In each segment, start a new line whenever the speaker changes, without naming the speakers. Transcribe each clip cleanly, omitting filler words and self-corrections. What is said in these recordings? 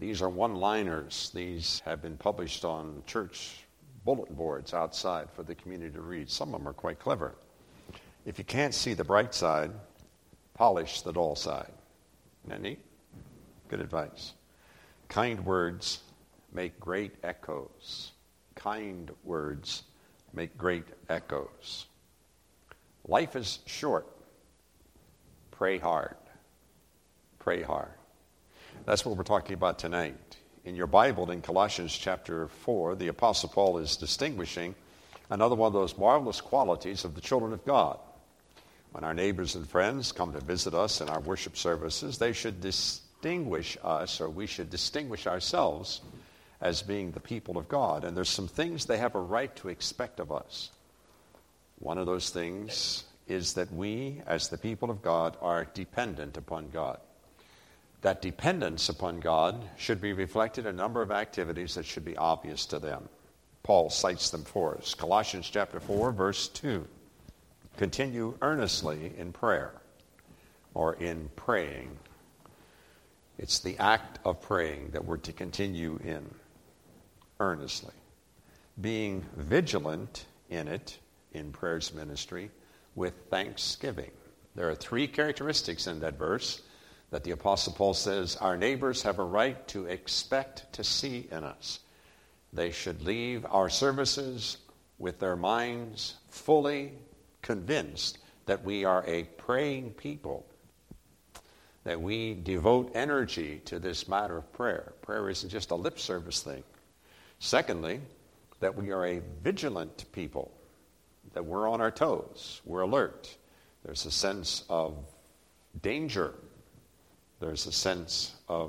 These are one-liners. These have been published on church bulletin boards outside for the community to read. Some of them are quite clever. If you can't see the bright side, polish the dull side. Isn't that neat? Good advice. Kind words make great echoes. Kind words make great echoes. Life is short. Pray hard. Pray hard. That's what we're talking about tonight. In your Bible, in Colossians chapter 4, the Apostle Paul is distinguishing another one of those marvelous qualities of the children of God. When our neighbors and friends come to visit us in our worship services, they should distinguish us, or we should distinguish ourselves as being the people of God. And there's some things they have a right to expect of us. One of those things is that we, as the people of God, are dependent upon God. That dependence upon God should be reflected in a number of activities that should be obvious to them. Paul cites them for us. Colossians chapter 4, verse 2. Continue earnestly in prayer, or in praying. It's the act of praying that we're to continue in earnestly. Being vigilant in it, in prayer's ministry, with thanksgiving. There are three characteristics in that verse that the Apostle Paul says our neighbors have a right to expect to see in us. They should leave our services with their minds fully convinced that we are a praying people, that we devote energy to this matter of prayer. Prayer isn't just a lip service thing. Secondly, that we are a vigilant people, that we're on our toes, we're alert. There's a sense of danger. There's a sense of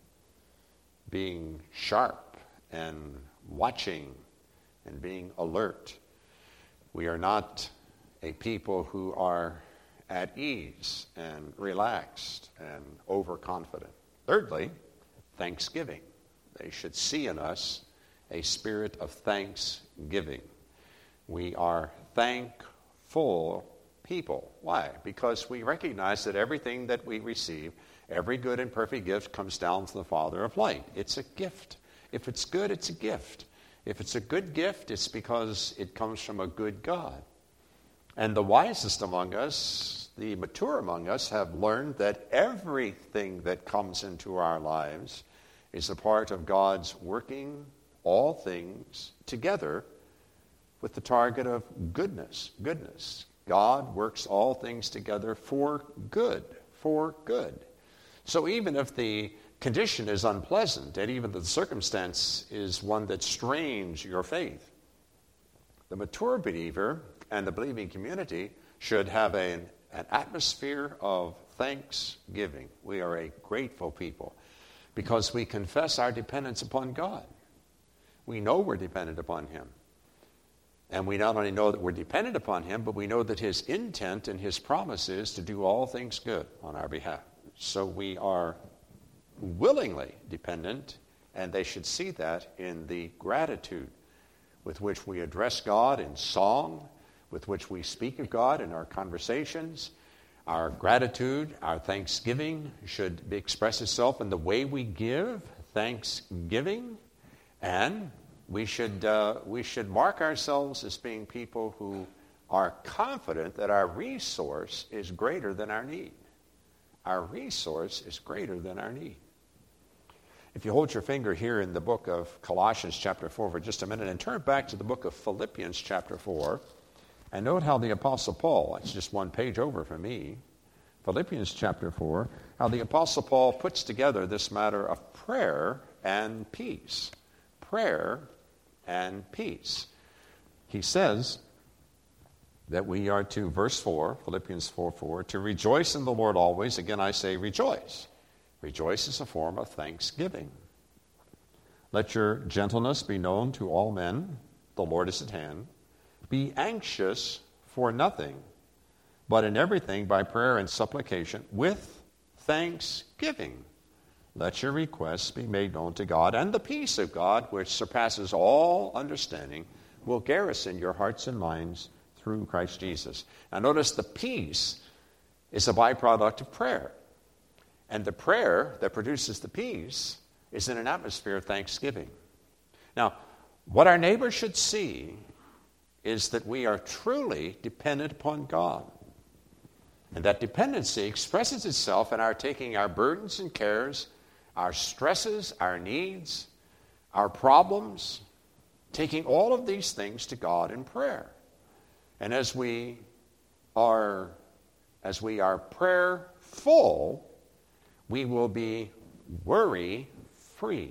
being sharp and watching and being alert. We are not a people who are at ease and relaxed and overconfident. Thirdly, thanksgiving. They should see in us a spirit of thanksgiving. We are thankful people. Why? Because we recognize that everything that we receive, every good and perfect gift, comes down from the Father of light. It's a gift. If it's good, it's a gift. If it's a good gift, it's because it comes from a good God. And the wisest among us, the mature among us, have learned that everything that comes into our lives is a part of God's working all things together with the target of goodness. Goodness. God works all things together for good. For good. So even if the condition is unpleasant, and even the circumstance is one that strains your faith, the mature believer and the believing community should have an atmosphere of thanksgiving. We are a grateful people because we confess our dependence upon God. We know we're dependent upon Him. And we not only know that we're dependent upon Him, but we know that His intent and His promise is to do all things good on our behalf. So we are willingly dependent, and they should see that in the gratitude with which we address God in song, with which we speak of God in our conversations. Our gratitude, our thanksgiving should express itself in the way we give thanksgiving, and we should mark ourselves as being people who are confident that our resource is greater than our need. Our resource is greater than our need. If you hold your finger here in the book of Colossians chapter 4 for just a minute and turn back to the book of Philippians chapter 4, and note how the Apostle Paul, it's just one page over for me, Philippians chapter 4, how the Apostle Paul puts together this matter of prayer and peace. Prayer and peace. He says that we are to, verse 4, Philippians 4:4, to rejoice in the Lord always. Again, I say rejoice. Rejoice is a form of thanksgiving. Let your gentleness be known to all men. The Lord is at hand. Be anxious for nothing, but in everything by prayer and supplication with thanksgiving. Let your requests be made known to God, and the peace of God, which surpasses all understanding, will garrison your hearts and minds through Christ Jesus. Now notice the peace is a byproduct of prayer. And the prayer that produces the peace is in an atmosphere of thanksgiving. Now, what our neighbors should see is that we are truly dependent upon God. And that dependency expresses itself in our taking our burdens and cares, our stresses, our needs, our problems, taking all of these things to God in prayer. And as we are prayerful, we will be worry-free.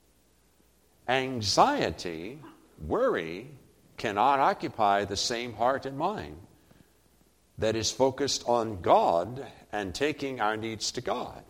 Worry cannot occupy the same heart and mind that is focused on God and taking our needs to God.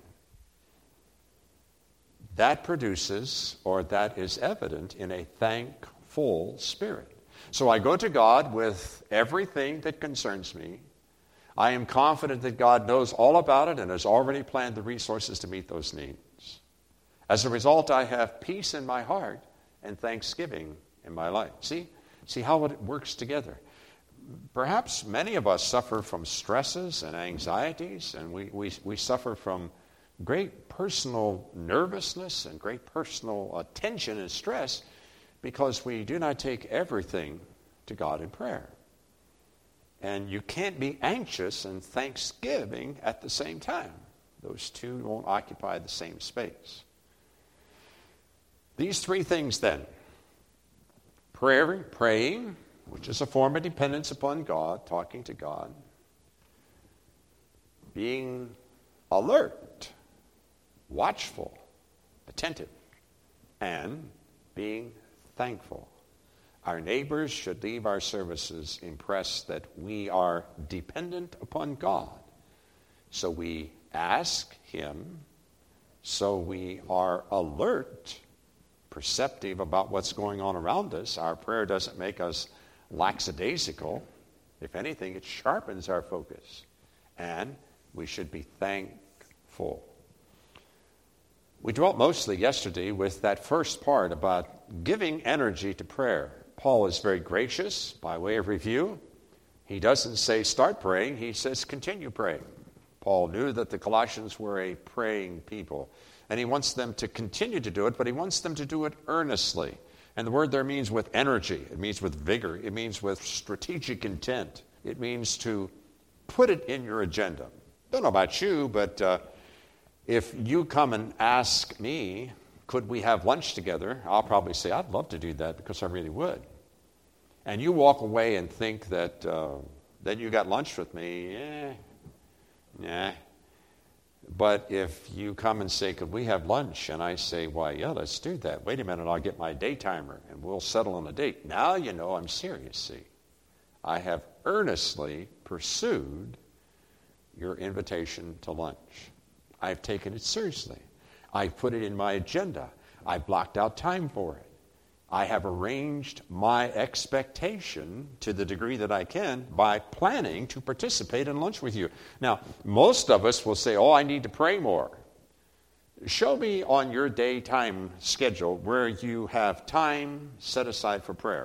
That produces, or that is evident in a thankful spirit. So I go to God with everything that concerns me. I am confident that God knows all about it and has already planned the resources to meet those needs. As a result, I have peace in my heart and thanksgiving in my life. See how it works together. Perhaps many of us suffer from stresses and anxieties, and we suffer from great personal nervousness and great personal tension and stress because we do not take everything to God in prayer. And you can't be anxious and thanksgiving at the same time. Those two won't occupy the same space. These three things then: praying, which is a form of dependence upon God, talking to God; being alert, watchful, attentive; and being thankful. Our neighbors should leave our services impressed that we are dependent upon God. So we ask Him, so we are alert, perceptive about what's going on around us. Our prayer doesn't make us lackadaisical. If anything, it sharpens our focus. And we should be thankful. We dwelt mostly yesterday with that first part about giving energy to prayer. Paul is very gracious by way of review. He doesn't say start praying, he says continue praying. Paul knew that the Colossians were a praying people, and he wants them to continue to do it, but he wants them to do it earnestly. And the word there means with energy, it means with vigor, it means with strategic intent. It means to put it in your agenda. Don't know about you, but if you come and ask me, could we have lunch together? I'll probably say, I'd love to do that because I really would. And you walk away and think that you got lunch with me, nah. But if you come and say, could we have lunch? And I say, why, yeah, let's do that. Wait a minute, I'll get my day timer and we'll settle on a date. Now you know I'm serious, see. I have earnestly pursued your invitation to lunch. I've taken it seriously. I've put it in my agenda. I've blocked out time for it. I have arranged my expectation to the degree that I can by planning to participate in lunch with you. Now, most of us will say, I need to pray more. Show me on your daytime schedule where you have time set aside for prayer.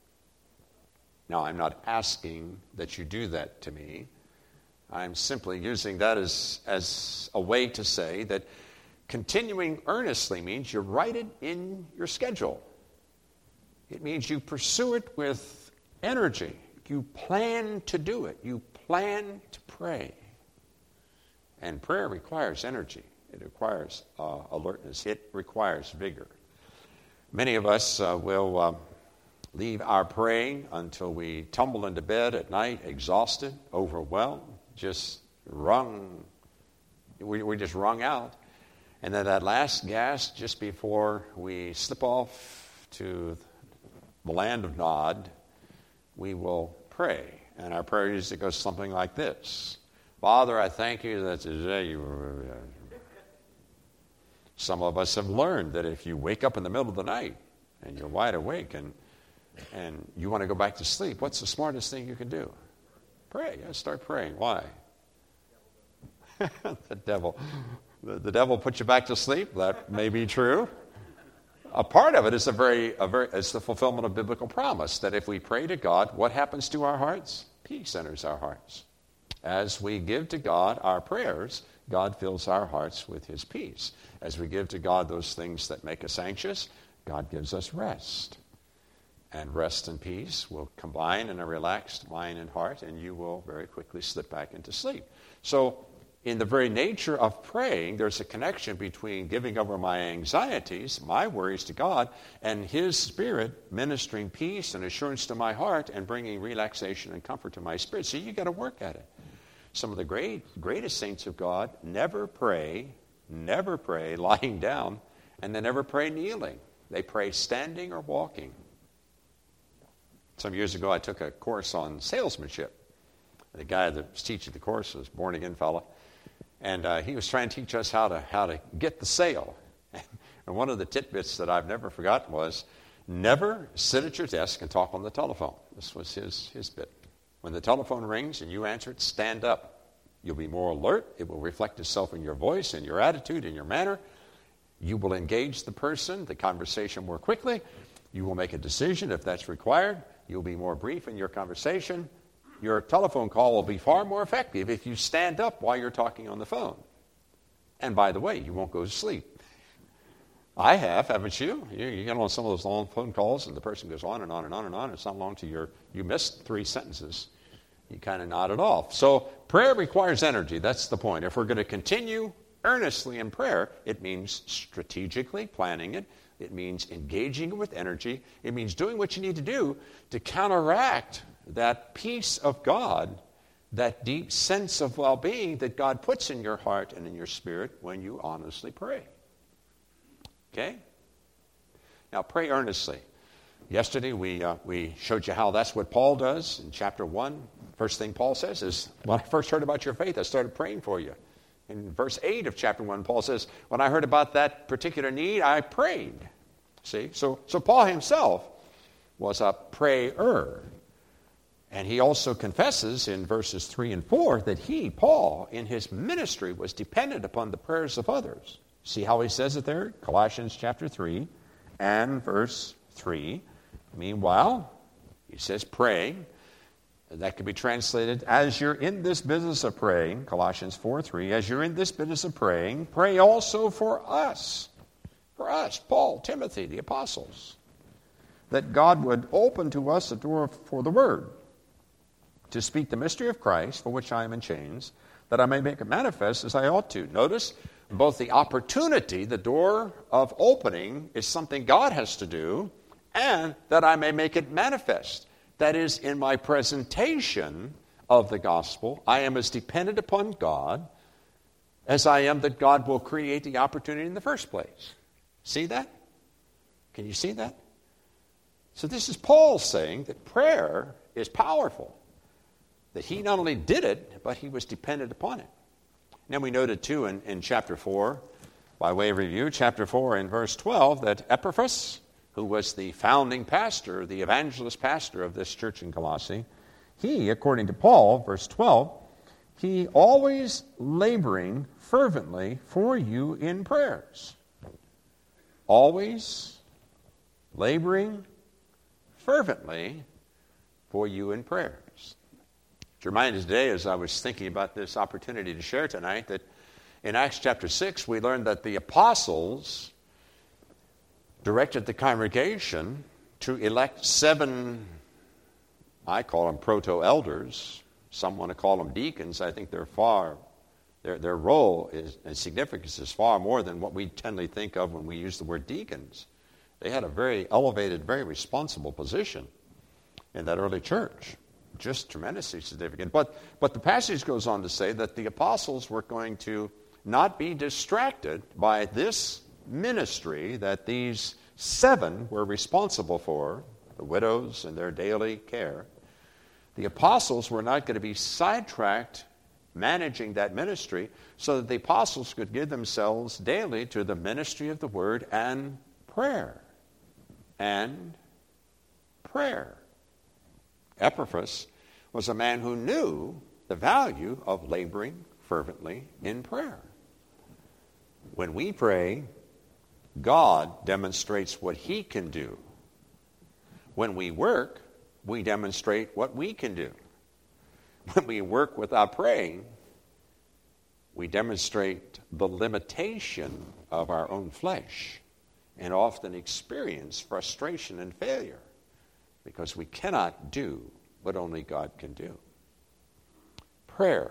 Now, I'm not asking that you do that to me. I'm simply using that as a way to say that continuing earnestly means you write it in your schedule. It means you pursue it with energy. You plan to do it. You plan to pray. And prayer requires energy. It requires alertness. It requires vigor. Many of us will leave our praying until we tumble into bed at night, exhausted, overwhelmed, just wrung. We just wrung out. And then that last gasp just before we slip off to the land of Nod, we will pray. And our prayer usually goes something like this. Father, I thank you that today you were... Some of us have learned that if you wake up in the middle of the night and you're wide awake and you want to go back to sleep, what's the smartest thing you can do? Pray. Yeah, start praying. Why? The devil puts you back to sleep. That may be true. A part of it is it's the fulfillment of biblical promise that if we pray to God, what happens to our hearts? Peace enters our hearts. As we give to God our prayers, God fills our hearts with his peace. As we give to God those things that make us anxious, God gives us rest. And rest and peace will combine in a relaxed mind and heart, and you will very quickly slip back into sleep. So, in the very nature of praying, there's a connection between giving over my anxieties, my worries to God, and his Spirit ministering peace and assurance to my heart and bringing relaxation and comfort to my spirit. So you got to work at it. Some of the greatest saints of God never pray lying down, and they never pray kneeling. They pray standing or walking. Some years ago, I took a course on salesmanship. The guy that was teaching the course was a born-again fellow, and he was trying to teach us how to get the sale. And one of the tidbits that I've never forgotten was, never sit at your desk and talk on the telephone. This was his bit. When the telephone rings and you answer it, stand up. You'll be more alert. It will reflect itself in your voice and your attitude and your manner. You will engage the person, the conversation more quickly. You will make a decision if that's required. You'll be more brief in your conversation. Your telephone call will be far more effective if you stand up while you're talking on the phone. And by the way, you won't go to sleep. I have, haven't you? You get on some of those long phone calls and the person goes on and on and on and on. It's not long till you missed 3 sentences. You kind of nod it off. So prayer requires energy. That's the point. If we're going to continue earnestly in prayer, it means strategically planning it. It means engaging with energy. It means doing what you need to do to counteract that peace of God, that deep sense of well-being that God puts in your heart and in your spirit when you honestly pray. Okay? Now, pray earnestly. Yesterday, we showed you how that's what Paul does in chapter 1. First thing Paul says is, when I first heard about your faith, I started praying for you. In verse 8 of chapter 1, Paul says, when I heard about that particular need, I prayed. See? So Paul himself was a prayer. And he also confesses in verses 3 and 4 that he, Paul, in his ministry was dependent upon the prayers of others. See how he says it there? Colossians chapter 3 and verse 3. Meanwhile, he says praying. That could be translated, as you're in this business of praying, Colossians 4:3, as you're in this business of praying, pray also for us, Paul, Timothy, the apostles, that God would open to us a door for the word, to speak the mystery of Christ, for which I am in chains, that I may make it manifest as I ought to. Notice, both the opportunity, the door of opening, is something God has to do, and that I may make it manifest. That is, in my presentation of the gospel, I am as dependent upon God as I am that God will create the opportunity in the first place. See that? Can you see that? So this is Paul saying that prayer is powerful, that he not only did it, but he was dependent upon it. Now we noted too in chapter 4, by way of review, chapter 4 in verse 12, that Epaphras, who was the founding pastor, the evangelist pastor of this church in Colossae, he, according to Paul, verse 12, he always laboring fervently for you in prayers. Always laboring fervently for you in prayers. It reminded me today, as I was thinking about this opportunity to share tonight, that in Acts chapter 6, we learned that the apostles directed the congregation to elect 7, I call them proto-elders. Some want to call them deacons. I think their role and significance is far more than what we tend to think of when we use the word deacons. They had a very elevated, very responsible position in that early church. Just tremendously significant. But the passage goes on to say that the apostles were going to not be distracted by this ministry that these 7 were responsible for, the widows and their daily care. The apostles were not going to be sidetracked managing that ministry, so that the apostles could give themselves daily to the ministry of the word and prayer. And prayer. Epaphras was a man who knew the value of laboring fervently in prayer. When we pray, God demonstrates what he can do. When we work, we demonstrate what we can do. When we work without praying, we demonstrate the limitation of our own flesh and often experience frustration and failure because we cannot do what only God can do. Prayer.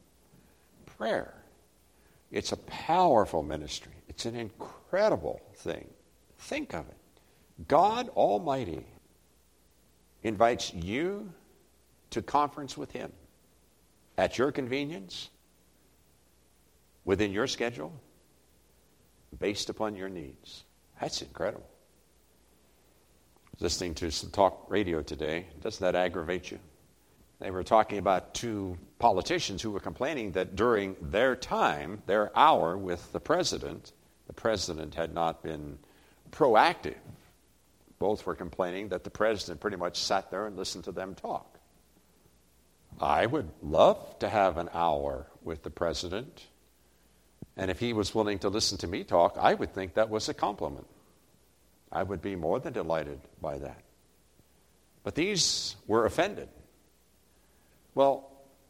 It's a powerful ministry. It's an incredible thing. Think of it. God Almighty invites you to conference with Him at your convenience, within your schedule, based upon your needs. That's incredible. Listening to some talk radio today, doesn't that aggravate you? They were talking about two politicians who were complaining that during their time, their hour with the president had not been proactive. Both were complaining that the president pretty much sat there and listened to them talk. I would love to have an hour with the president, and if he was willing to listen to me talk, I would think that was a compliment. I would be more than delighted by that. But these were offended. Well,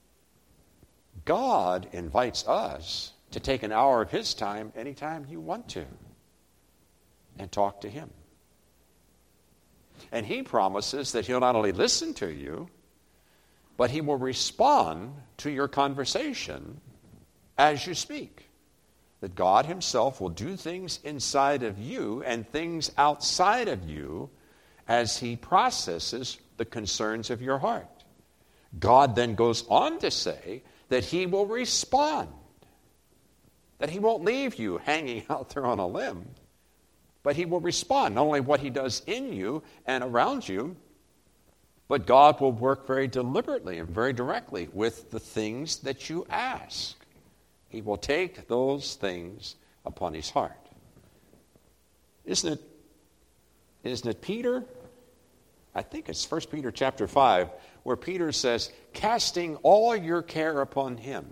God invites us to take an hour of His time anytime you want to and talk to Him. And He promises that He'll not only listen to you, but He will respond to your conversation as you speak. That God Himself will do things inside of you and things outside of you as He processes the concerns of your heart. God then goes on to say that He will respond, that He won't leave you hanging out there on a limb, but He will respond, not only what He does in you and around you, but God will work very deliberately and very directly with the things that you ask. He will take those things upon His heart. Isn't it Peter? I think it's 1 Peter chapter 5, where Peter says, casting all your care upon Him.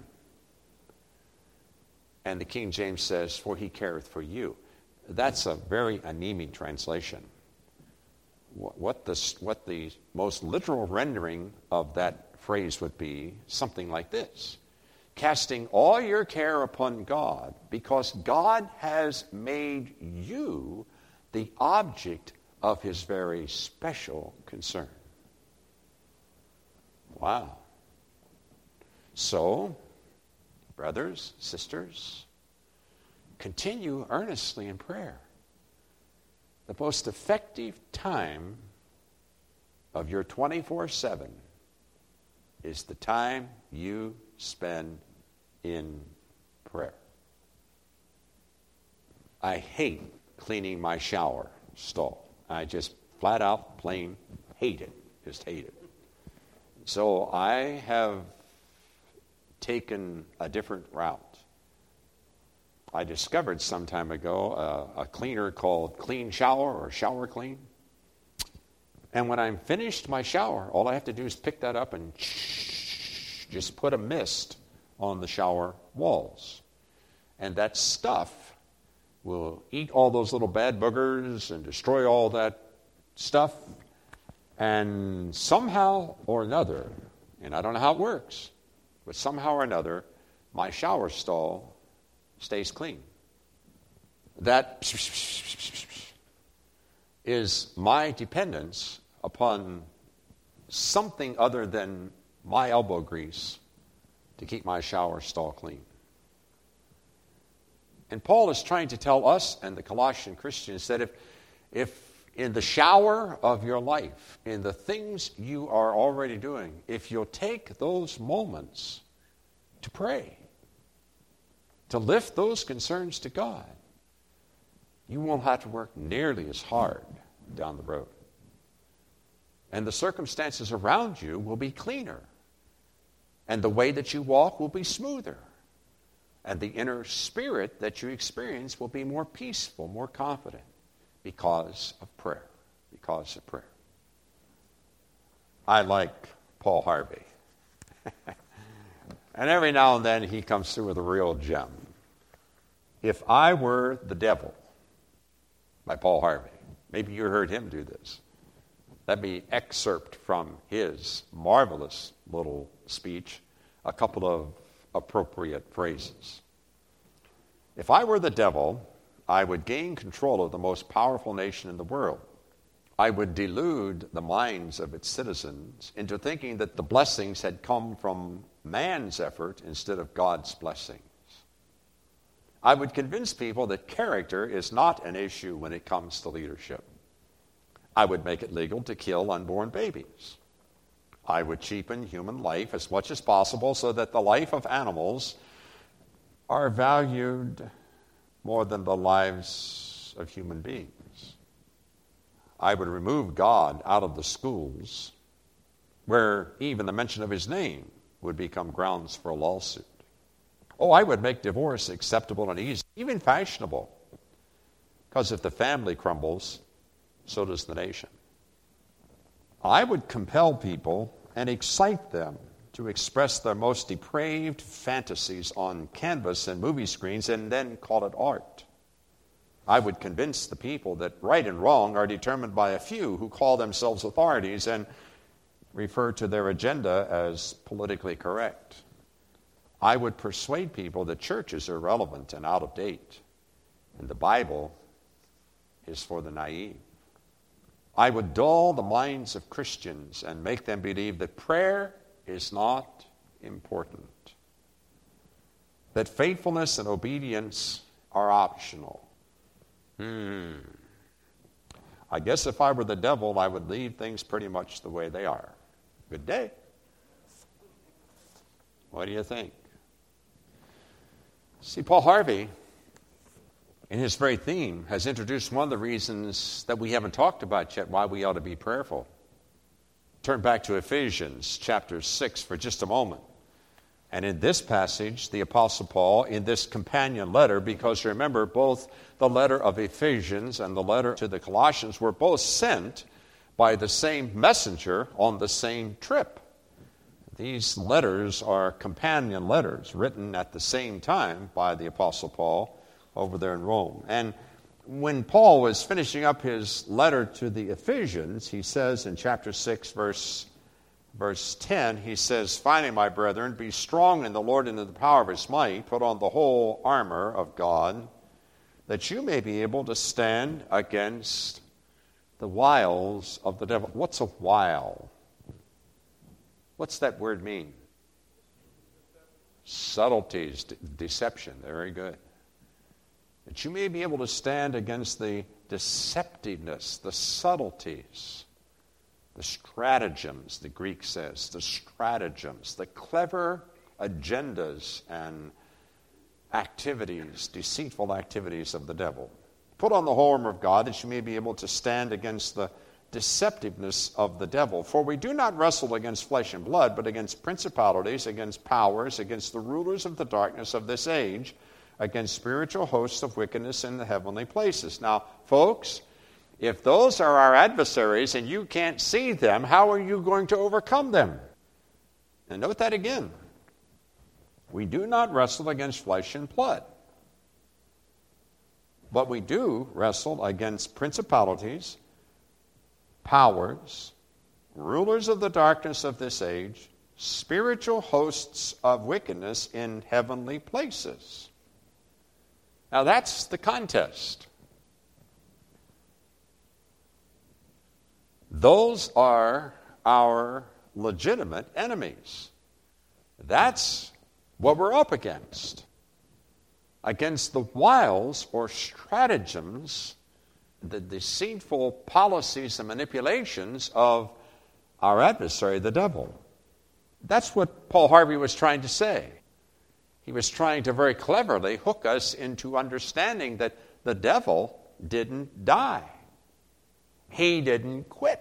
And the King James says, for He careth for you. That's a very anemic translation. What the most literal rendering of that phrase would be something like this. Casting all your care upon God, because God has made you the object of His very special concern. Wow. So, brothers, sisters, continue earnestly in prayer. The most effective time of your 24/7 is the time you spend in prayer. I hate cleaning my shower stall. I just flat out plain hate it. Just hate it. So I have taken a different route. I discovered some time ago a cleaner called Clean Shower or Shower Clean. And when I'm finished my shower, all I have to do is pick that up and just put a mist on the shower walls. And that stuff will eat all those little bad boogers and destroy all that stuff. And somehow or another, and I don't know how it works, but somehow or another, my shower stall stays clean. That is my dependence upon something other than my elbow grease to keep my shower stall clean. And Paul is trying to tell us and the Colossian Christians that if in the shower of your life, in the things you are already doing, if you'll take those moments to pray, to lift those concerns to God, you won't have to work nearly as hard down the road. And the circumstances around you will be cleaner. And the way that you walk will be smoother. And the inner spirit that you experience will be more peaceful, more confident because of prayer. Because of prayer. I like Paul Harvey. And every now and then he comes through with a real gem. If I Were the Devil by Paul Harvey. Maybe you heard him do this. Let me excerpt from his marvelous little speech a couple of appropriate phrases. If I were the devil, I would gain control of the most powerful nation in the world. I would delude the minds of its citizens into thinking that the blessings had come from man's effort instead of God's blessings. I would convince people that character is not an issue when it comes to leadership. I would make it legal to kill unborn babies. I would cheapen human life as much as possible so that the life of animals are valued more than the lives of human beings. I would remove God out of the schools where even the mention of his name would become grounds for a lawsuit. Oh, I would make divorce acceptable and easy, even fashionable. Because if the family crumbles, so does the nation. I would compel people and excite them to express their most depraved fantasies on canvas and movie screens and then call it art. I would convince the people that right and wrong are determined by a few who call themselves authorities and refer to their agenda as politically correct. I would persuade people that church is irrelevant and out of date, and the Bible is for the naive. I would dull the minds of Christians and make them believe that prayer is not important, that faithfulness and obedience are optional. I guess if I were the devil, I would leave things pretty much the way they are. Good day. What do you think? See, Paul Harvey, in his very theme, has introduced one of the reasons that we haven't talked about yet why we ought to be prayerful. Turn back to Ephesians chapter 6 for just a moment. And in this passage, the Apostle Paul, in this companion letter, because remember, both the letter of Ephesians and the letter to the Colossians were both sent by the same messenger on the same trip. These letters are companion letters written at the same time by the Apostle Paul over there in Rome. And when Paul was finishing up his letter to the Ephesians, he says in chapter 6, verse 10, he says, "Finally, my brethren, be strong in the Lord and in the power of his might. Put on the whole armor of God, that you may be able to stand against the wiles of the devil." What's a wile? What's that word mean? Subtleties, deception. Very good. That you may be able to stand against the deceptiveness, the subtleties, the stratagems, the Greek says, the stratagems, the clever agendas and activities, deceitful activities of the devil. Put on the whole armor of God that you may be able to stand against the deceptiveness of the devil. For we do not wrestle against flesh and blood, but against principalities, against powers, against the rulers of the darkness of this age, against spiritual hosts of wickedness in the heavenly places. Now, folks, if those are our adversaries and you can't see them, how are you going to overcome them? And note that again. We do not wrestle against flesh and blood, but we do wrestle against principalities, powers, rulers of the darkness of this age, spiritual hosts of wickedness in heavenly places. Now that's the contest. Those are our legitimate enemies. That's what we're up against. Against the wiles or stratagems, the deceitful policies and manipulations of our adversary, the devil. That's what Paul Harvey was trying to say. He was trying to very cleverly hook us into understanding that the devil didn't die. He didn't quit.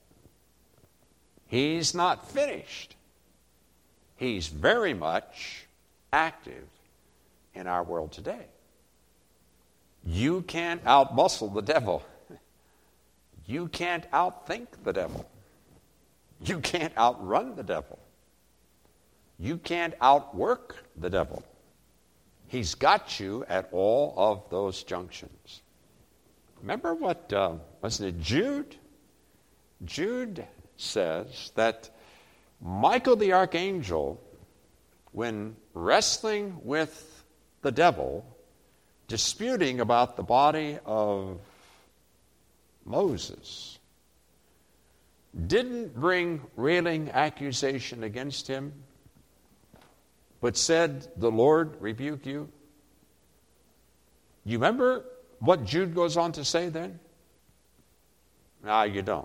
He's not finished. He's very much active in our world today. You can't outmuscle the devil. You can't outthink the devil. You can't outrun the devil. You can't outwork the devil. He's got you at all of those junctions. Remember what, wasn't it Jude? Jude says that Michael the archangel, when wrestling with the devil, disputing about the body of Moses, didn't bring railing accusation against him, but said, "The Lord rebuke you"? You remember what Jude goes on to say then? No, you don't.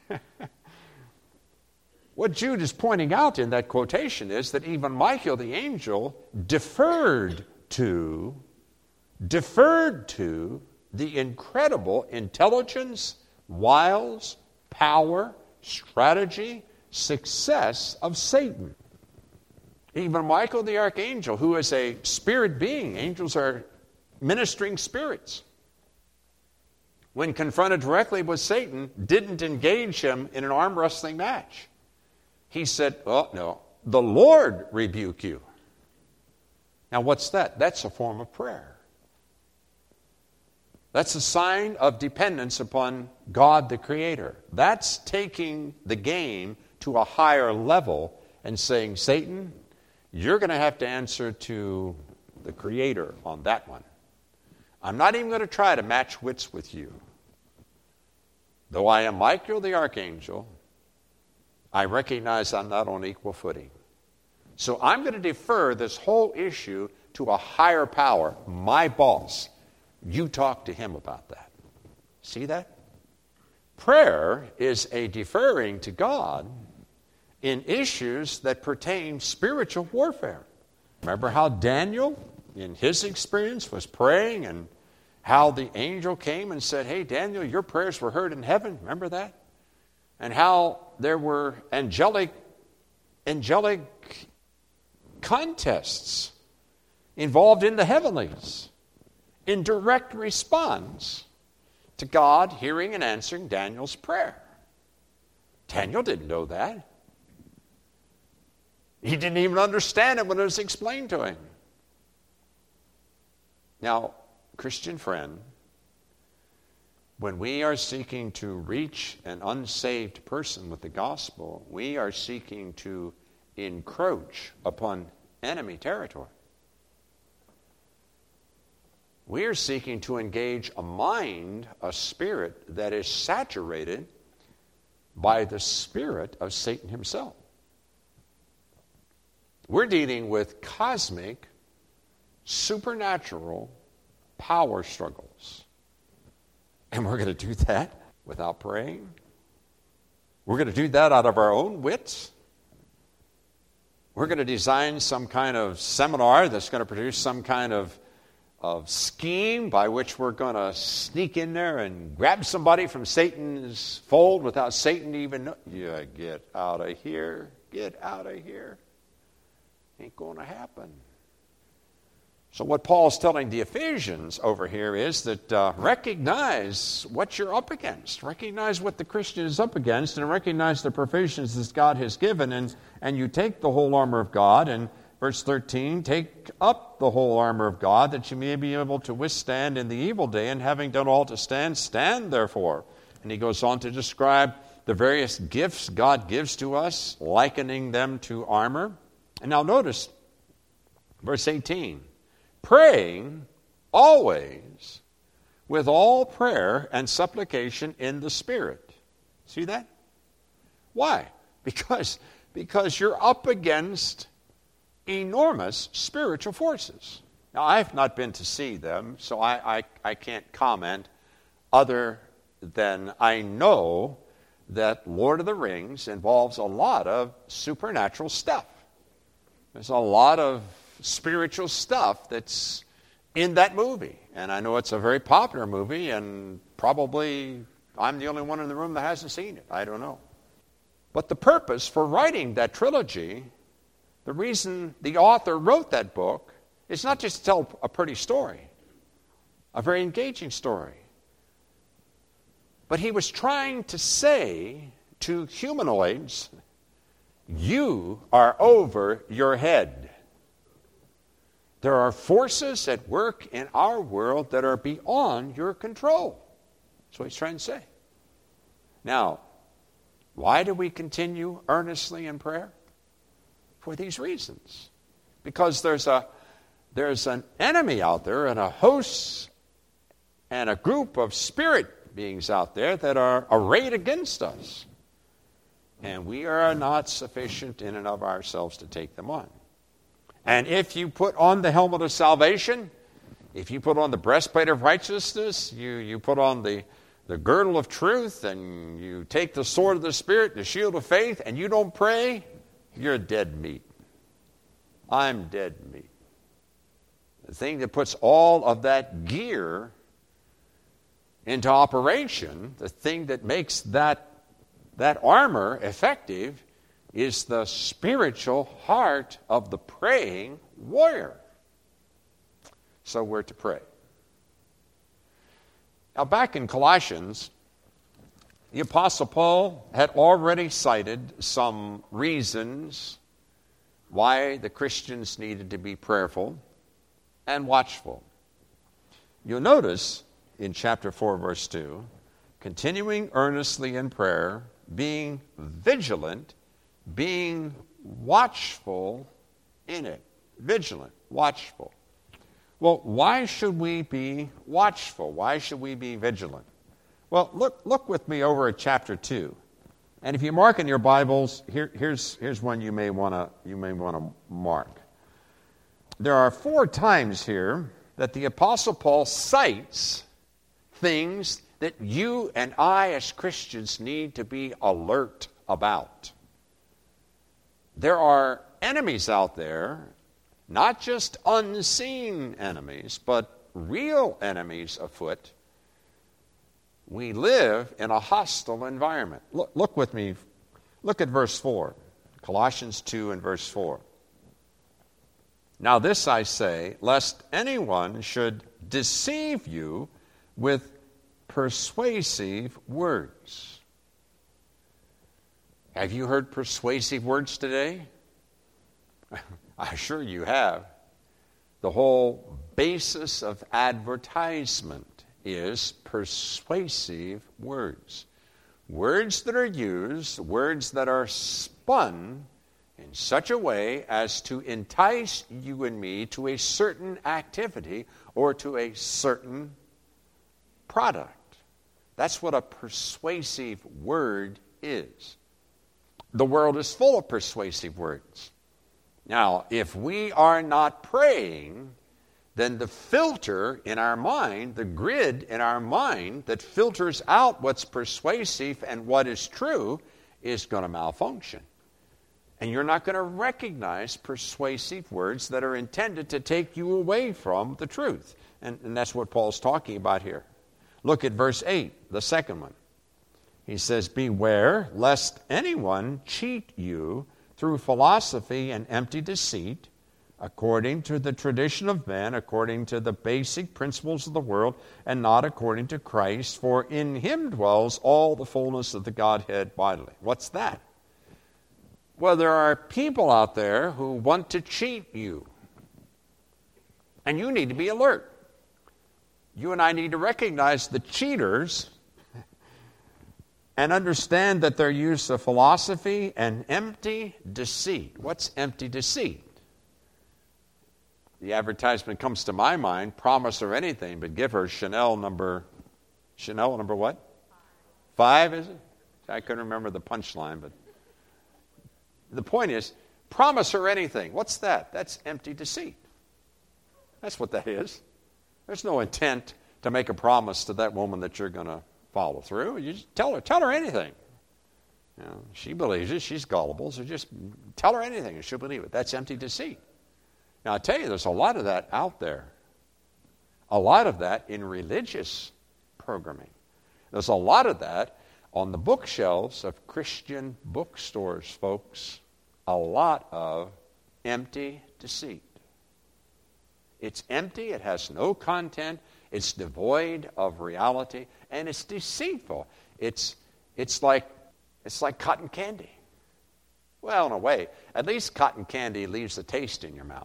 What Jude is pointing out in that quotation is that even Michael the angel deferred to the incredible intelligence, wiles, power, strategy, success of Satan. Even Michael the archangel, who is a spirit being, angels are ministering spirits, when confronted directly with Satan, didn't engage him in an arm wrestling match. He said, "Oh, no, the Lord rebuke you." Now, what's that? That's a form of prayer. That's a sign of dependence upon God the Creator. That's taking the game to a higher level and saying, "Satan, you're going to have to answer to the Creator on that one. I'm not even going to try to match wits with you. Though I am Michael the archangel, I recognize I'm not on equal footing. So I'm going to defer this whole issue to a higher power, my boss. You talk to him about that." See that? Prayer is a deferring to God in issues that pertain spiritual warfare. Remember how Daniel, in his experience, was praying, and how the angel came and said, "Hey, Daniel, your prayers were heard in heaven." Remember that? And how there were angelic contests involved in the heavenlies in direct response to God hearing and answering Daniel's prayer. Daniel didn't know that. He didn't even understand it when it was explained to him. Now, Christian friend, when we are seeking to reach an unsaved person with the gospel, we are seeking to encroach upon enemy territory. We are seeking to engage a mind, a spirit that is saturated by the spirit of Satan himself. We're dealing with cosmic, supernatural power struggles. And we're going to do that without praying? We're going to do that out of our own wits? We're going to design some kind of seminar that's going to produce some kind of scheme by which we're going to sneak in there and grab somebody from Satan's fold without Satan even know. Yeah, get out of here. Get out of here. Ain't going to happen. So what Paul's telling the Ephesians over here is that recognize what you're up against. Recognize what the Christian is up against, and recognize the provisions that God has given. And you take the whole armor of God. And verse 13, take up the whole armor of God, that you may be able to withstand in the evil day, and having done all to stand, stand therefore. And he goes on to describe the various gifts God gives to us, likening them to armor. And now notice, verse 18, praying always with all prayer and supplication in the Spirit. See that? Why? Because you're up against enormous spiritual forces. Now, I've not been to see them, so I can't comment other than I know that Lord of the Rings involves a lot of supernatural stuff. There's a lot of spiritual stuff that's in that movie. And I know it's a very popular movie, and probably I'm the only one in the room that hasn't seen it. I don't know. But the purpose for writing that trilogy, the reason the author wrote that book, is not just to tell a pretty story, a very engaging story. But he was trying to say to humanoids, you are over your head. There are forces at work in our world that are beyond your control. That's what he's trying to say. Now, why do we continue earnestly in prayer? For these reasons. Because there's there's an enemy out there and a host and a group of spirit beings out there that are arrayed against us. And we are not sufficient in and of ourselves to take them on. And if you put on the helmet of salvation, if you put on the breastplate of righteousness, you put on the girdle of truth, and you take the sword of the Spirit, the shield of faith, and you don't pray, you're dead meat. I'm dead meat. The thing that puts all of that gear into operation, the thing that makes that armor effective, is the spiritual heart of the praying warrior. So we're to pray. Now, back in Colossians, the Apostle Paul had already cited some reasons why the Christians needed to be prayerful and watchful. You'll notice in chapter 4, verse 2, continuing earnestly in prayer, being vigilant, being watchful in it. Vigilant, watchful. Well, why should we be watchful? Why should we be vigilant? Well, look with me over at chapter 2. And if you mark in your Bibles, here's one you may want to mark. There are 4 times here that the Apostle Paul cites things that you and I as Christians need to be alert about. There are enemies out there, not just unseen enemies, but real enemies afoot. We live in a hostile environment. Look with me. Look at verse 4. Colossians 2 and verse 4. Now this I say, lest anyone should deceive you with persuasive words. Have you heard persuasive words today? I'm sure you have. The whole basis of advertisement is persuasive words. Words that are used, words that are spun in such a way as to entice you and me to a certain activity or to a certain product. That's what a persuasive word is. The world is full of persuasive words. Now, if we are not praying, then the filter in our mind, the grid in our mind that filters out what's persuasive and what is true is going to malfunction. And you're not going to recognize persuasive words that are intended to take you away from the truth. And that's what Paul's talking about here. Look at verse 8, the second one. He says, beware lest anyone cheat you through philosophy and empty deceit, according to the tradition of men, according to the basic principles of the world, and not according to Christ, for in him dwells all the fullness of the Godhead bodily. What's that? Well, there are people out there who want to cheat you. And you need to be alert. You and I need to recognize the cheaters and understand that their use of philosophy and empty deceit. What's empty deceit? The advertisement comes to my mind, promise her anything, but give her Chanel number what? 5, is it? I couldn't remember the punchline, but the point is, promise her anything. What's that? That's empty deceit. That's what that is. There's no intent to make a promise to that woman that you're going to follow through. You just tell her anything. You know, she believes it. She's gullible, so just tell her anything and she'll believe it. That's empty deceit. Now, I tell you, there's a lot of that out there. A lot of that in religious programming. There's a lot of that on the bookshelves of Christian bookstores, folks. A lot of empty deceit. It's empty. It has no content. It's devoid of reality, and it's deceitful. It's like cotton candy. Well, in a way, at least cotton candy leaves a taste in your mouth.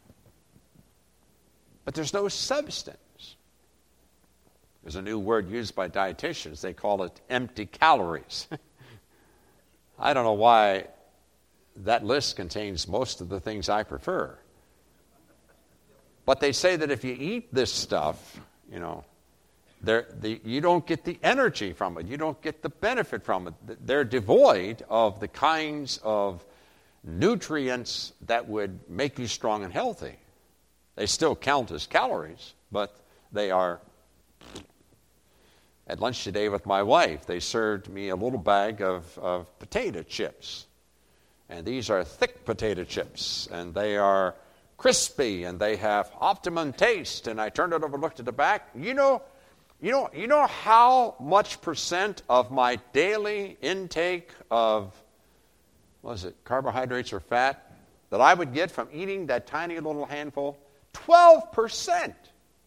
But there's no substance. There's a new word used by dietitians. They call it empty calories. I don't know why that list contains most of the things I prefer. But they say that if you eat this stuff, you don't get the energy from it. You don't get the benefit from it. They're devoid of the kinds of nutrients that would make you strong and healthy. They still count as calories, but they are. At lunch today with my wife, they served me a little bag of potato chips. And these are thick potato chips, and they are crispy, and they have optimum taste. And I turned it over and looked at the back. You know how much percent of my daily intake of, carbohydrates or fat that I would get from eating that tiny little handful? 12%.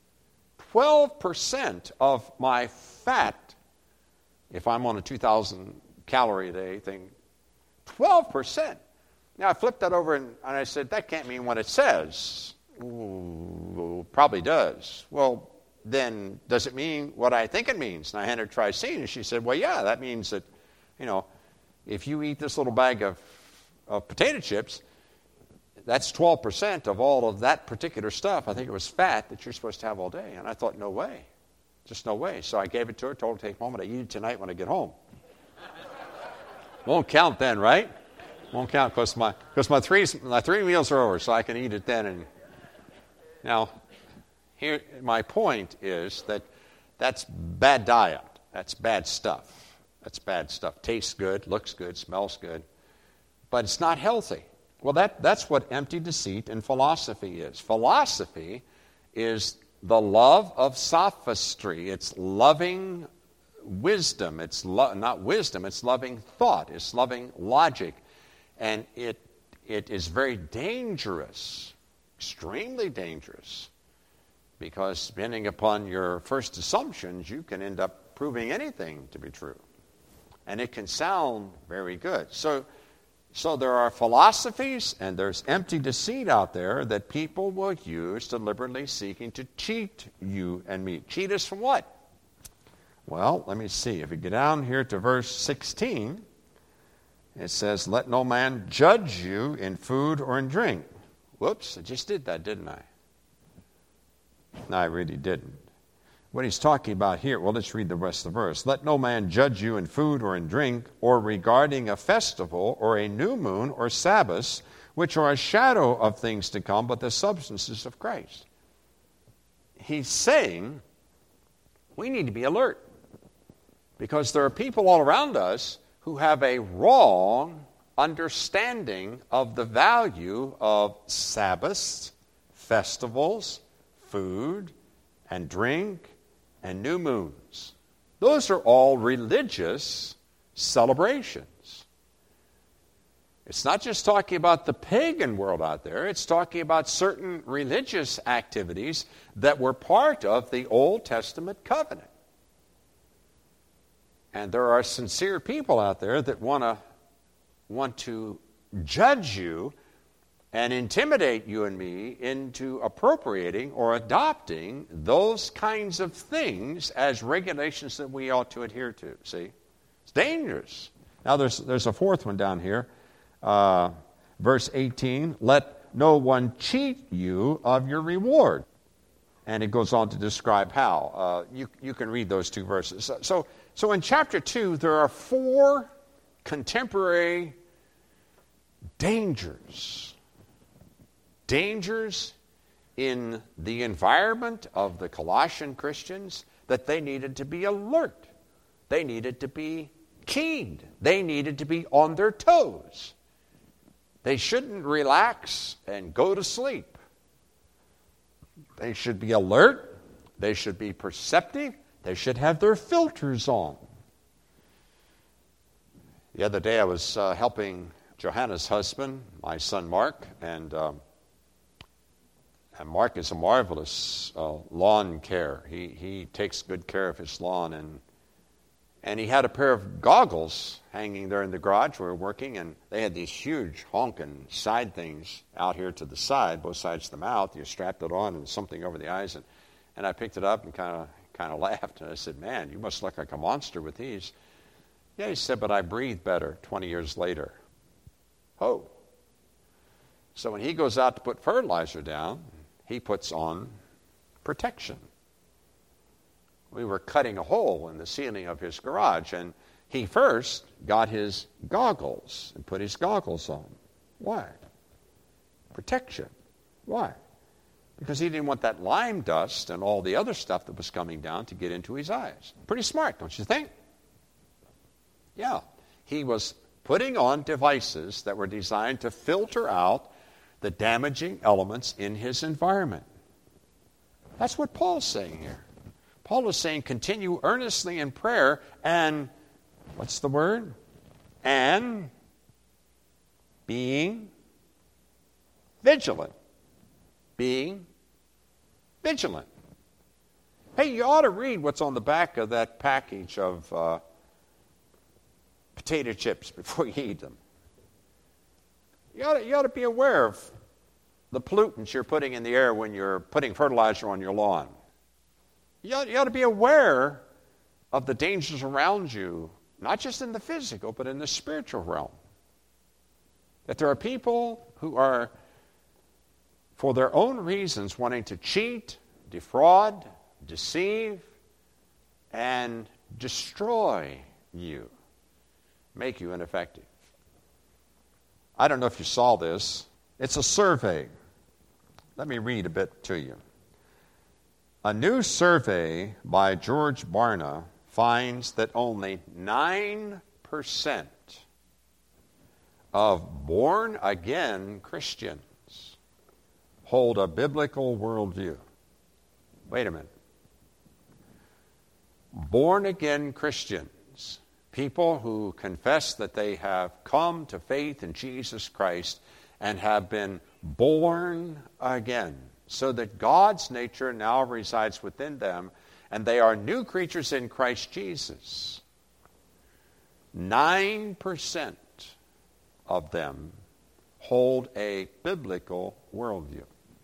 12% of my fat, if I'm on a 2,000 calorie a day thing, 12%. Now I flipped that over and I said, that can't mean what it says. Ooh, probably does. Well, then does it mean what I think it means? And I handed her Tricine, and she said, well, yeah, that means that, if you eat this little bag of potato chips, that's 12% of all of that particular stuff. I think it was fat that you're supposed to have all day. And I thought, no way. Just no way. So I gave it to her, told her to take home, and I eat it tonight when I get home. Won't count then, right? Won't count because my three meals are over, so I can eat it then. And now, here my point is that's bad diet. That's bad stuff. That's bad stuff. Tastes good, looks good, smells good, but it's not healthy. Well, that's what empty deceit and philosophy is. Philosophy is the love of sophistry. It's loving wisdom. It's not wisdom. It's loving thought. It's loving logic. And it is very dangerous, extremely dangerous, because depending upon your first assumptions, you can end up proving anything to be true. And it can sound very good. So there are philosophies and there's empty deceit out there that people will use deliberately seeking to cheat you and me. Cheat us from what? Well, let me see. If we get down here to verse 16, it says, let no man judge you in food or in drink. Whoops, I just did that, didn't I? No, I really didn't. What he's talking about here, well, let's read the rest of the verse. Let no man judge you in food or in drink, or regarding a festival, or a new moon, or Sabbaths, which are a shadow of things to come, but the substances of Christ. He's saying we need to be alert, because there are people all around us who have a wrong understanding of the value of Sabbaths, festivals, food, and drink, and new moons. Those are all religious celebrations. It's not just talking about the pagan world out there. It's talking about certain religious activities that were part of the Old Testament covenant. And there are sincere people out there that want to judge you and intimidate you and me into appropriating or adopting those kinds of things as regulations that we ought to adhere to. See? It's dangerous. Now there's a fourth one down here. Verse 18, let no one cheat you of your reward. And it goes on to describe how. You can read those two verses. So in chapter 2, there are 4 contemporary dangers in the environment of the Colossian Christians that they needed to be alert. They needed to be keen. They needed to be on their toes. They shouldn't relax and go to sleep. They should be alert. They should be perceptive. They should have their filters on. The other day I was helping Johanna's husband, my son Mark, and Mark is a marvelous lawn care. He takes good care of his lawn, and he had a pair of goggles hanging there in the garage where we were working, and they had these huge honking side things out here to the side, both sides of the mouth. You strapped it on and something over the eyes, and I picked it up and kind of laughed, and I said, "Man, you must look like a monster with these." Yeah, he said, "But I breathe better 20 years later." Oh. So when he goes out to put fertilizer down, he puts on protection. We were cutting a hole in the ceiling of his garage, and he first got his goggles and put his goggles on. Why? Protection. Why? Because he didn't want that lime dust and all the other stuff that was coming down to get into his eyes. Pretty smart, don't you think? Yeah. He was putting on devices that were designed to filter out the damaging elements in his environment. That's what Paul's saying here. Paul is saying continue earnestly in prayer and, what's the word? And being vigilant. Being vigilant. Hey, you ought to read what's on the back of that package of potato chips before you eat them. You ought to be aware of the pollutants you're putting in the air when you're putting fertilizer on your lawn. You ought to be aware of the dangers around you, not just in the physical, but in the spiritual realm. That there are people who are, for their own reasons, wanting to cheat, defraud, deceive, and destroy you, make you ineffective. I don't know if you saw this. It's a survey. Let me read a bit to you. A new survey by George Barna finds that only 9% of born-again Christians hold a biblical worldview. Wait a minute. Born-again Christians, people who confess that they have come to faith in Jesus Christ and have been born again, so that God's nature now resides within them, and they are new creatures in Christ Jesus. 9% of them hold a biblical worldview.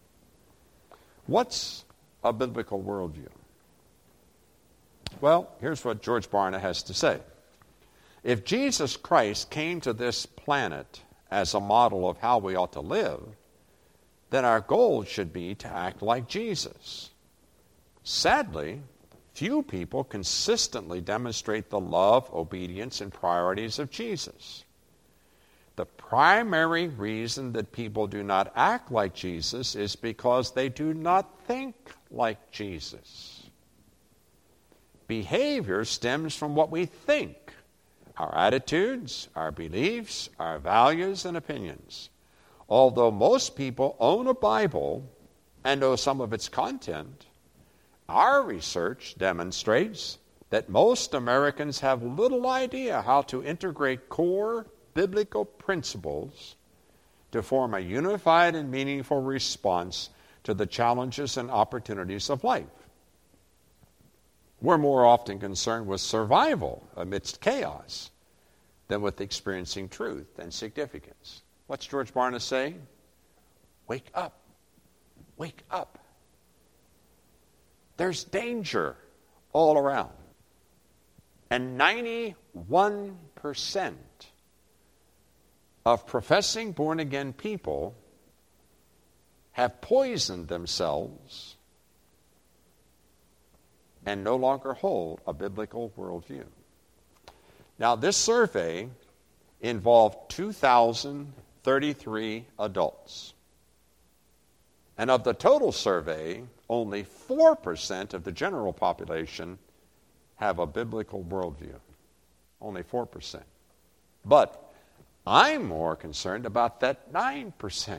What's a biblical worldview? Well, here's what George Barna has to say. If Jesus Christ came to this planet as a model of how we ought to live, then our goal should be to act like Jesus. Sadly, few people consistently demonstrate the love, obedience, and priorities of Jesus. The primary reason that people do not act like Jesus is because they do not think like Jesus. Behavior stems from what we think, our attitudes, our beliefs, our values, and opinions. Although most people own a Bible and know some of its content, our research demonstrates that most Americans have little idea how to integrate core biblical principles to form a unified and meaningful response to the challenges and opportunities of life. We're more often concerned with survival amidst chaos than with experiencing truth and significance. What's George Barna saying? Wake up. Wake up. There's danger all around. And 91% of professing born-again people have poisoned themselves and no longer hold a biblical worldview. Now, this survey involved 2,033 adults. And of the total survey, only 4% of the general population have a biblical worldview. Only 4%. But I'm more concerned about that 9%.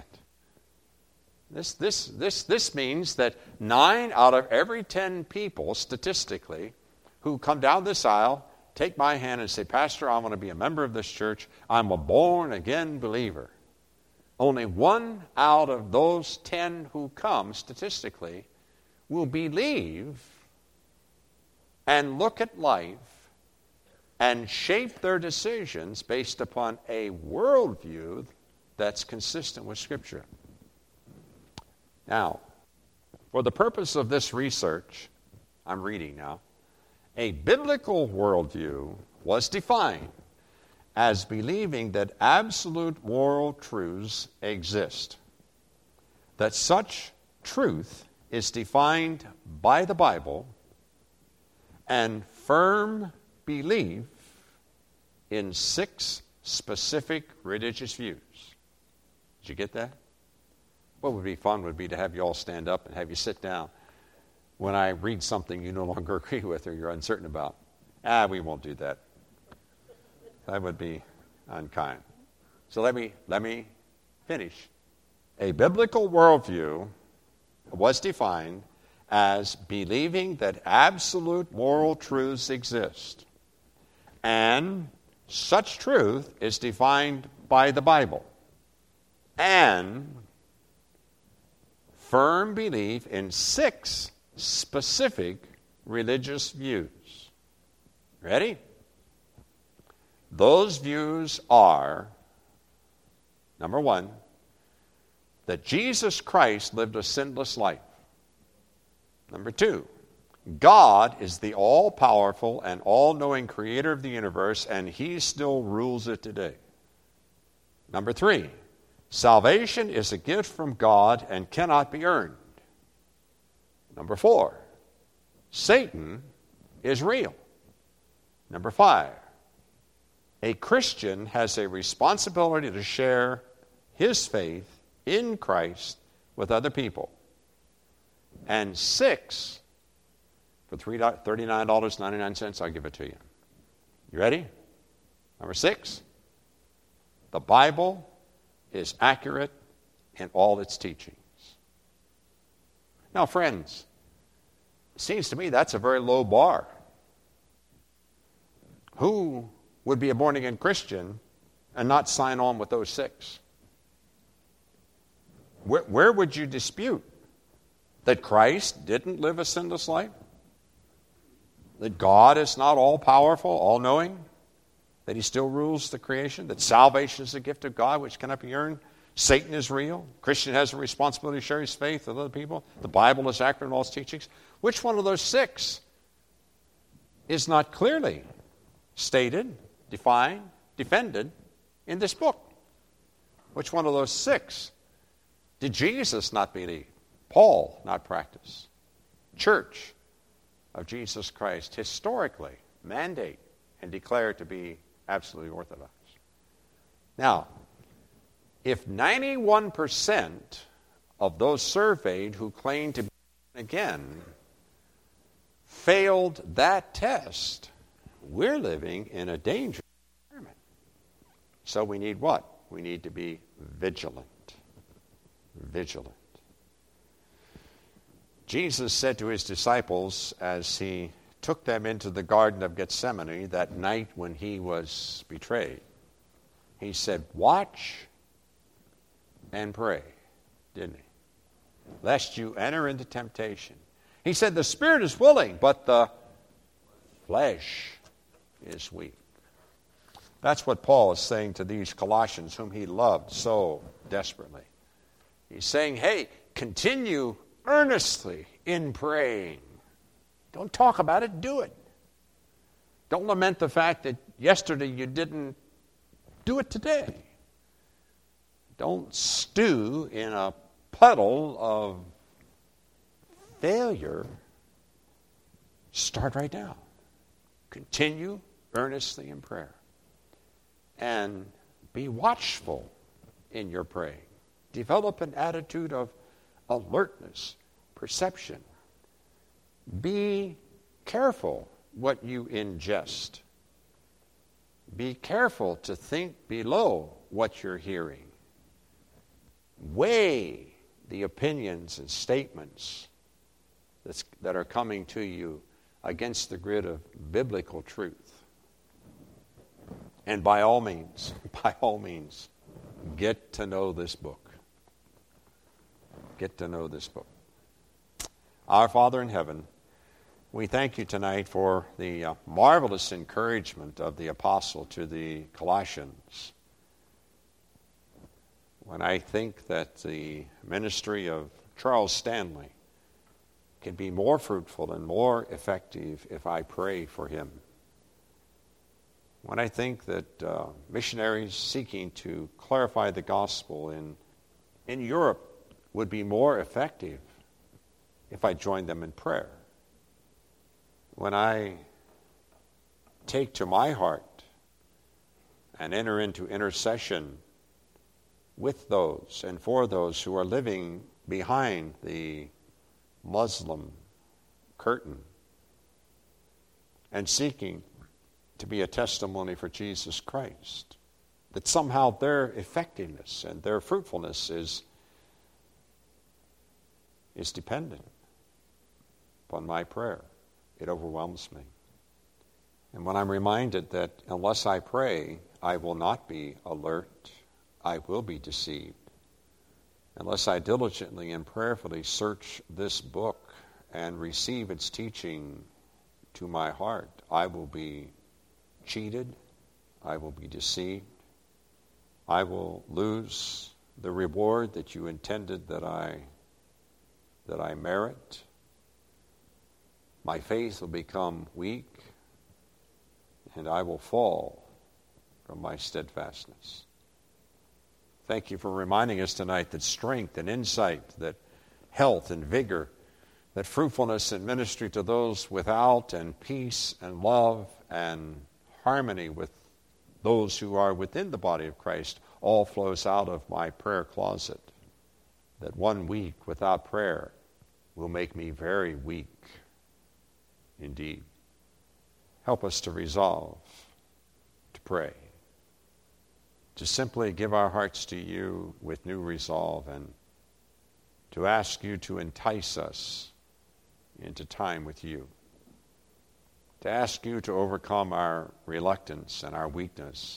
This means that 9 out of every 10 people, statistically, who come down this aisle, take my hand and say, Pastor, I want to be a member of this church. I'm a born-again believer. Only 1 out of those 10 who come, statistically, will believe and look at life and shape their decisions based upon a worldview that's consistent with Scripture. Now, for the purpose of this research, I'm reading now, a biblical worldview was defined as believing that absolute moral truths exist, that such truth is defined by the Bible and firm belief in 6 specific religious views. Did you get that? What would be fun would be to have you all stand up and have you sit down when I read something you no longer agree with or you're uncertain about. We won't do that. That would be unkind. So let me finish. A biblical worldview was defined as believing that absolute moral truths exist. And such truth is defined by the Bible. And firm belief in 6 specific religious views. Ready? Those views are, number 1, that Jesus Christ lived a sinless life. Number 2, God is the all-powerful and all-knowing creator of the universe, and he still rules it today. Number 3, salvation is a gift from God and cannot be earned. Number 4, Satan is real. Number 5, a Christian has a responsibility to share his faith in Christ with other people. And 6, for $39.99, I'll give it to you. You ready? Number 6, the Bible is accurate in all its teachings. Now, friends, it seems to me that's a very low bar. Who would be a born-again Christian and not sign on with those 6? Where would you dispute that Christ didn't live a sinless life? That God is not all-powerful, all-knowing? That he still rules the creation? That salvation is a gift of God which cannot be earned? Satan is real? Christian has a responsibility to share his faith with other people? The Bible is accurate in all its teachings? Which one of those 6 is not clearly stated, defined, defended in this book? Which one of those 6 did Jesus not believe? Paul not practice? Church of Jesus Christ historically mandate and declare to be absolutely orthodox. Now, if 91% of those surveyed who claim to be born again failed that test, we're living in a dangerous environment. So we need what? We need to be vigilant. Vigilant. Jesus said to his disciples as he took them into the Garden of Gethsemane that night when he was betrayed, he said, watch and pray, didn't he? Lest you enter into temptation. He said the spirit is willing, but the flesh is weak. That's what Paul is saying to these Colossians whom he loved so desperately. He's saying, hey, continue earnestly in praying. Don't talk about it, do it. Don't lament the fact that yesterday you didn't do it today. Don't stew in a puddle of failure. Start right now. Continue earnestly in prayer. And be watchful in your praying. Develop an attitude of alertness, perception. Be careful what you ingest. Be careful to think below what you're hearing. Weigh the opinions and statements that are coming to you against the grid of biblical truth. And by all means, get to know this book. Get to know this book. Our Father in heaven, we thank you tonight for the marvelous encouragement of the apostle to the Colossians. When I think that the ministry of Charles Stanley can be more fruitful and more effective if I pray for him. When I think that missionaries seeking to clarify the gospel in Europe would be more effective if I join them in prayer. When I take to my heart and enter into intercession with those and for those who are living behind the Muslim curtain and seeking to be a testimony for Jesus Christ, that somehow their effectiveness and their fruitfulness is dependent upon my prayer. It overwhelms me. And when I'm reminded that unless I pray, I will not be alert, I will be deceived. Unless I diligently and prayerfully search this book and receive its teaching to my heart, I will be cheated, I will be deceived, I will lose the reward that you intended that I merit. My faith will become weak, and I will fall from my steadfastness. Thank you for reminding us tonight that strength and insight, that health and vigor, that fruitfulness and ministry to those without, and peace and love and harmony with those who are within the body of Christ, all flows out of my prayer closet. That 1 week without prayer will make me very weak indeed. Help us to resolve to pray, to simply give our hearts to you with new resolve, and to ask you to entice us into time with you, to ask you to overcome our reluctance and our weakness,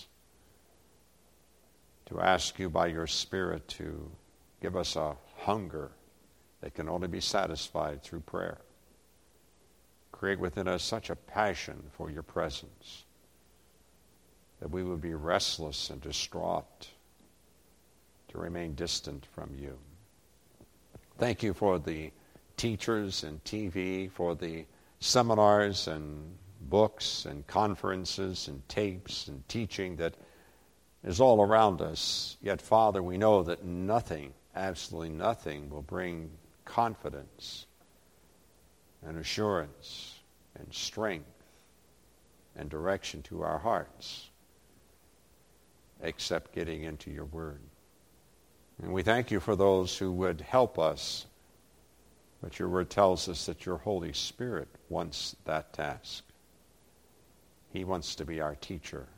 to ask you by your Spirit to give us a hunger that can only be satisfied through prayer. Create within us such a passion for your presence that we would be restless and distraught to remain distant from you. Thank you for the teachers and TV, for the seminars and books and conferences and tapes and teaching that is all around us. Yet, Father, we know that nothing, absolutely nothing, will bring confidence and assurance and strength and direction to our hearts except getting into your word. And we thank you for those who would help us, but your word tells us that your Holy Spirit wants that task. He wants to be our teacher.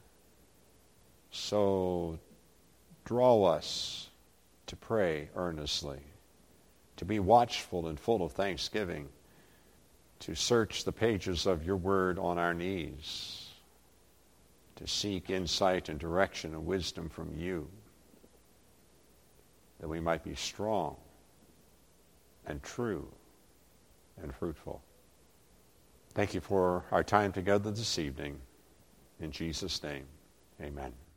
So draw us to pray earnestly, to be watchful and full of thanksgiving, to search the pages of your word on our knees, to seek insight and direction and wisdom from you, that we might be strong and true and fruitful. Thank you for our time together this evening. In Jesus' name, amen.